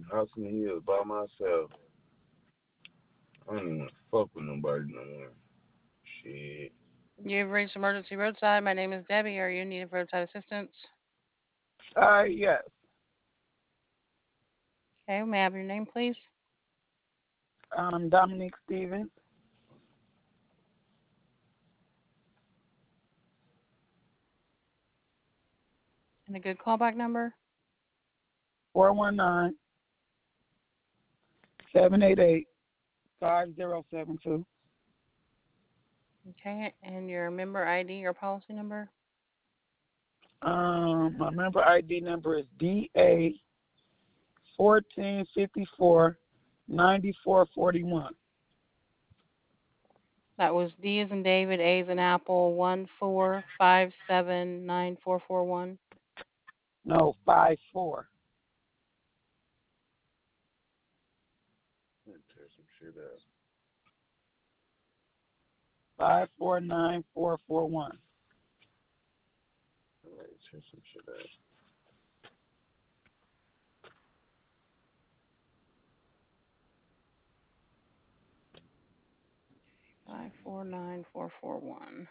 House in the hills by myself. I don't even want to fuck with nobody no more. Shit. You've reached emergency roadside. My name is Debbie. Are you in need of roadside assistance? Yes. Okay, may I have your name, please? Dominique Stevens, And a good callback number? 419-788-5072. Okay, and your member ID or policy number? My member ID number is DA 1454-9441. That was D as in David, A as in Apple, 145794441. No, 54. Let me tear some shit up. 549441. Let me tear some shit up. 549441.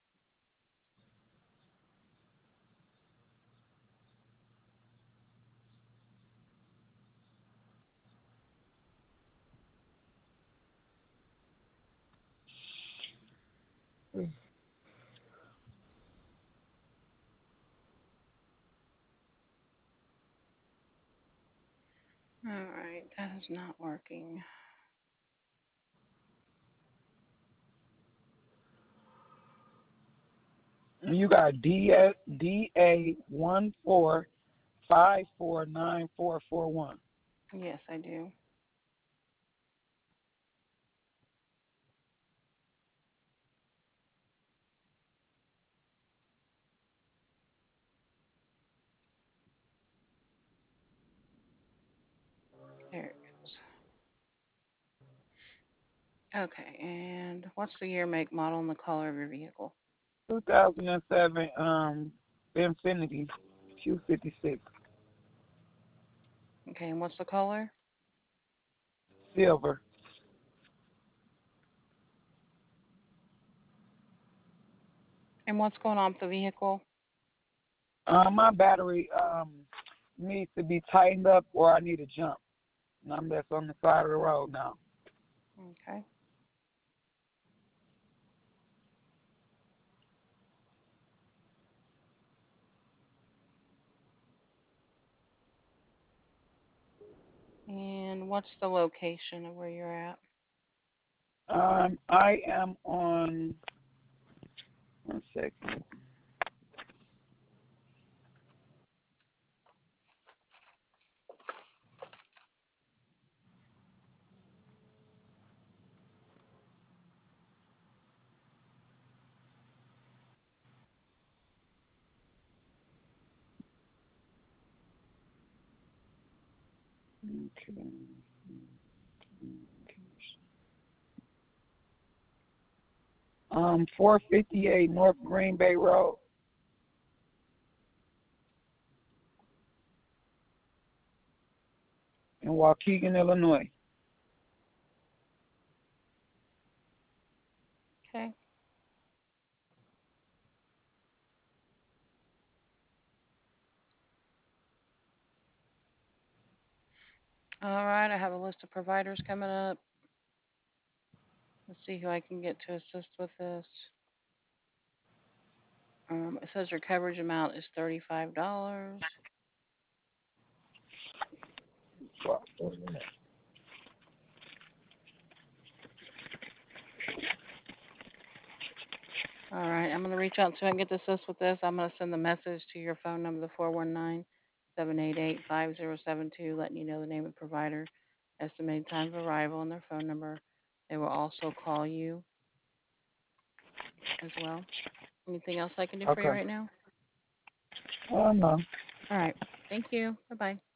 All right, that is not working. You got DA 14549441. Yes, I do. There it goes. Okay, and what's the year, make, model, and the color of your vehicle? 2007 Infinity Q56 Okay, and what's the color? silver. And what's going on with the vehicle? My battery needs to be tightened up or I need a jump. And I'm just on the side of the road now. Okay. And what's the location of where you're at? I am on 1 second. Okay. 458 North Green Bay Road in Waukegan, Illinois. Okay. All right, I have a list of providers coming up. Let's see who I can get to assist with this. It says your coverage amount is $35. All right, I'm going to reach out to and get to assist with this. I'm going to send the message to your phone number, the 419-788-5072, letting you know the name of the provider, estimated time of arrival, and their phone number. They will also call you as well. Anything else I can do for you Okay. right now? Oh, no. All right. Thank you. Bye bye.